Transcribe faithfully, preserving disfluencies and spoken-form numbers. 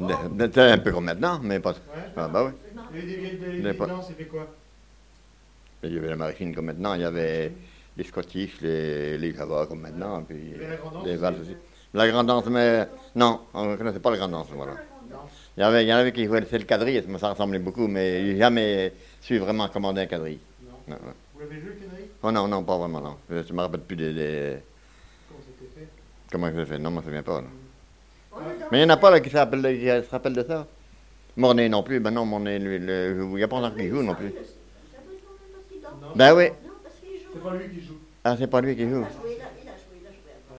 C'était un peu comme maintenant, mais pas. Ouais. Ah, bah oui. Il y avait des vieilles des, Mais des pas- danses, c'était quoi? Il y avait la marine comme maintenant, il y avait les Scottish, les, les Java comme maintenant, puis Il y avait la grande danse les aussi? valses aussi. La grande danse, mais non, on ne connaissait pas la grande danse, voilà. Non. Il y, avait, il y en avait qui jouaient c'est le quadrille, ça ressemblait beaucoup, mais j'ai jamais su vraiment commander un quadrille. Non. Non, non. Vous l'avez joué, le quadrille? Oh non, non, pas vraiment, non. Je ne me rappelle plus des, des- Comment c'était fait? comment je l'ai fait, non, je ne me souviens pas. là. Ah, Mais il n'y en a pas là, qui, se rappelle, qui se rappellent de ça. Mornay non plus, ben non, Mornay, lui, le- il n'y a pas longtemps qu'il joue non plus. non, Ben oui. c'est pas lui qui joue. Ah, c'est pas lui qui joue.